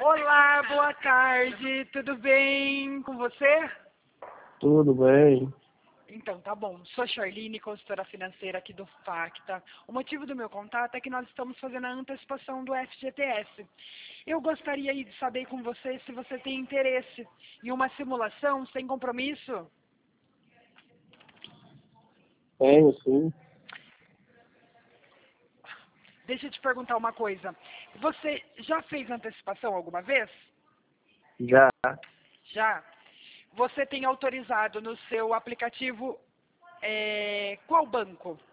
Olá, boa tarde, tudo bem com você? Tudo bem? Então, tá bom. Sou Charline, consultora financeira aqui do Facta. O motivo do meu contato é que nós estamos fazendo a antecipação do FGTS. Eu gostaria aí de saber com você se você tem interesse em uma simulação sem compromisso. Tenho, sim. Deixa eu te perguntar uma coisa. Você já fez antecipação alguma vez? Já. Já? Você tem autorizado no seu aplicativo qual banco?